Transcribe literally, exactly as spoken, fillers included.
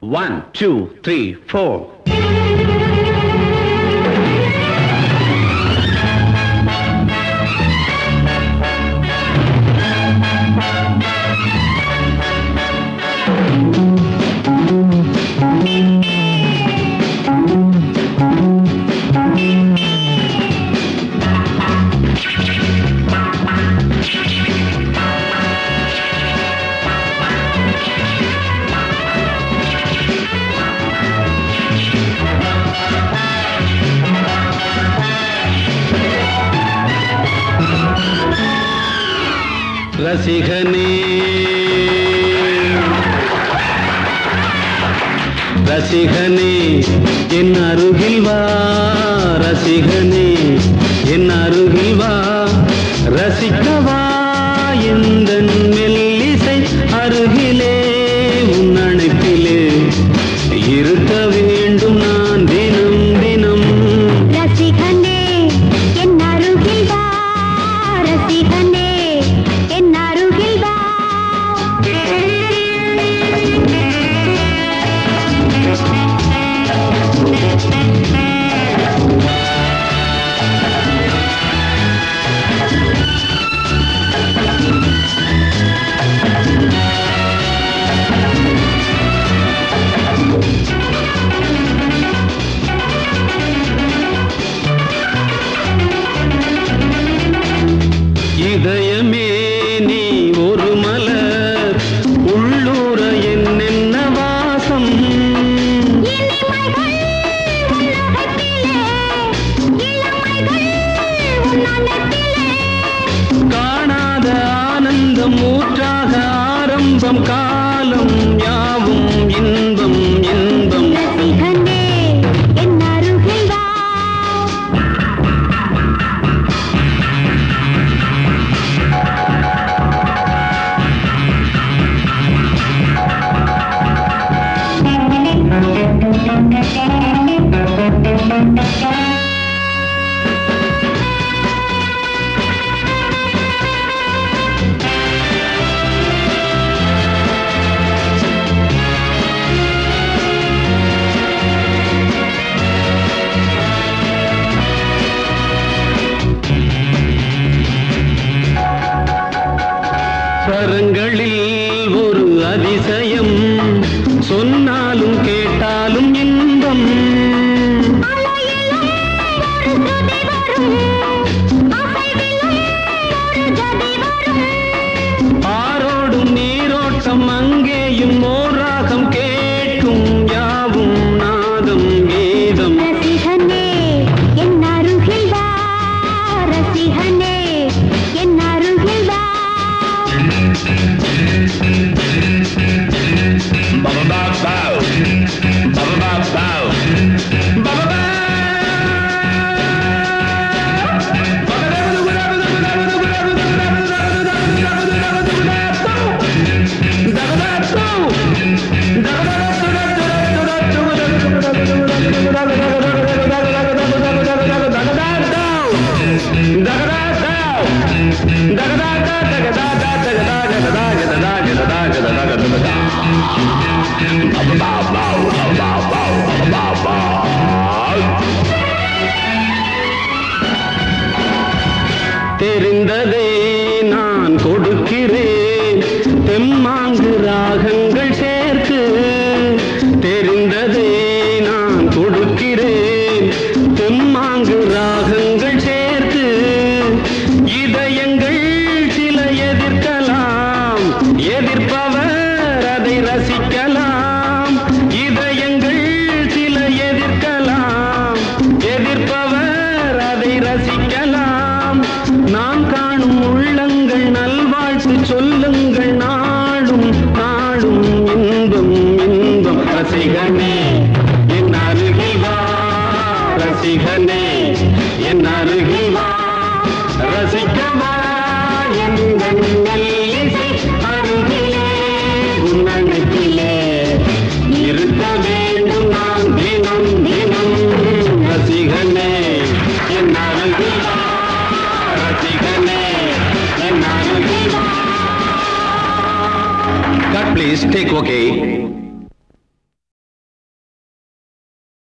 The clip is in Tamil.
One, two, three, four. ரசிகனே ரசிகனே என் அருகில் வா ரசிகனே என் அருகில் வா ரசிக்கவா எந்தன் மெல்லிசை அருகிலே உன் அணைப்பிலே இருக்க வேண்டும் நான் தினம் தினம். ரசிகனே என் அருகில் வா ரசிகனே என் அருகில் வா. இதயமே நீ ஒரு மலர் உள்ளூர என்னென்ன வாசம். காணாத ஆனந்தம் ஊற்றாக ஆரம்பம் காலம் யாவும் இன்பம் இன்பம். ரசிகனே என் அருகில் வா. ஸ்வரங்களில் ஒரு அதிசயம் சொன்னாலும் கேட்டாலும் இன்பம். ஆரோடும் நீரோட்டம் அங்கேயும் ஓராகம் கேட்கும் யாவும் நாதம் கீதம். ரசிகனே என் அருகில் வா ரசிகனே என் அருகில் வா. Baba baba bow, baba baba bow, baba bow. தெரிந்ததை நான் கொடுக்கிறேன் தெம்மாங்கு ராகங்கள் சேர்த்து. தெரிந்ததை நான் கொடுக்கிறேன் தெம்மாங்கு ராகங்கள் சேர்த்து. இதயங்கள் சில எதிர்க்கலாம் எதிர்ப்பவர் அதை ரசிக்கலாம். இதயங்கள் சில எதிர்க்கலாம் எதிர்ப்பவர் அதை ரசிக்கலாம். நாம் காணும் உள்ளங்கள் நல்வாழ்த்து சொல்லுங்கள் நாடும் நாடும் இன்பம் இன்பம். ரசிகனே என் அருகில் வா ரசிகனே என் அருகில் வா ரசிக்கவா எங்கள் மெல்லிசை அருகிலே உன் அணைப்பிலே இருக்க வேண்டும் நான் தினம் தினம். ரசிகனே என் அருகில் வா ரசிகனே என் அருகில் வா. God please take okay.